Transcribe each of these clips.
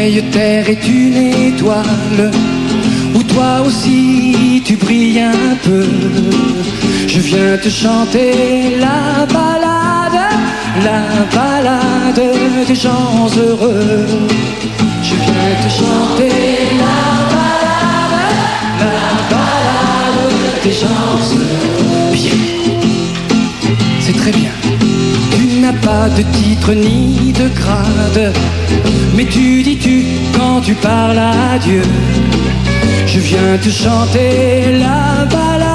vieille terre est une étoile où toi aussi tu brilles un peu. Je viens te chanter la balade des gens heureux. Je viens te chanter la balade des gens heureux. Bien, c'est très bien. Tu n'as pas de titre ni de grade, mais tu dis tu quand tu parles à Dieu. Je viens te chanter la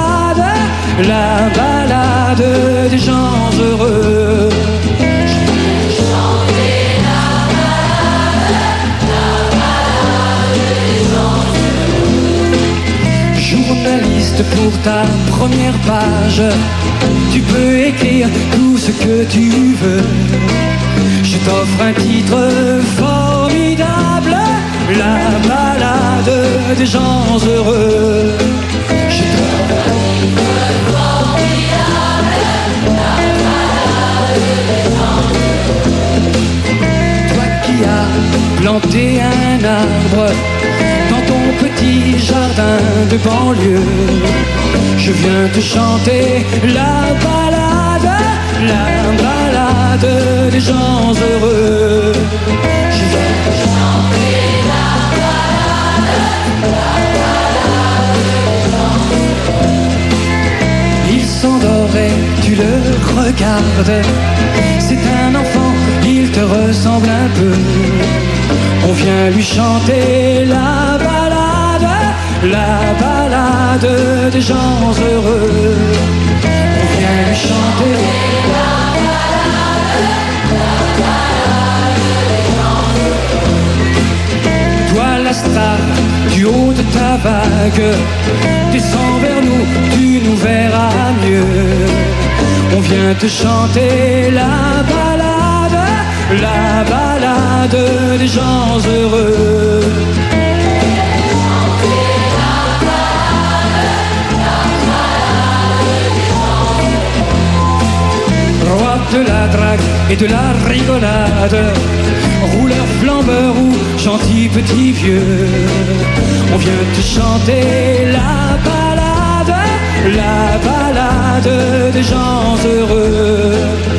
balade des gens heureux. Je viens te chanter la balade des gens heureux. Journaliste, pour ta première page, tu peux écrire tout ce que tu veux. Je t'offre un titre formidable, la balade des gens heureux. Je t'offre un titre formidable, la balade des gens heureux. Toi qui as planté un arbre dans ton petit jardin de banlieue, je viens te chanter la balade des gens heureux. Je viens te chanter la balade des gens heureux. Il s'endort et tu le regardes. C'est un enfant, il te ressemble un peu. On vient lui chanter la balade des gens heureux. On vient lui chanter la balade des gens heureux. Toi la star du haut de ta vague, descends vers nous, tu nous verras mieux. On vient te chanter la balade des gens heureux. De la drague et de la rigolade, rouleur, flambeur ou gentil petit vieux, on vient te chanter la balade des gens heureux.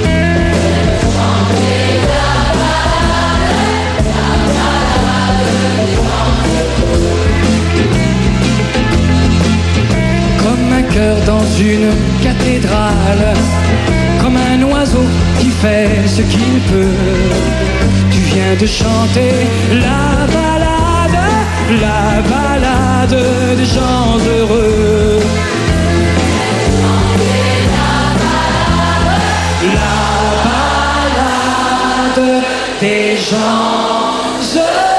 Comme un cœur dans une cathédrale, comme un oiseau qui fait ce qu'il peut, tu viens de chanter la balade des gens heureux. La balade des gens heureux.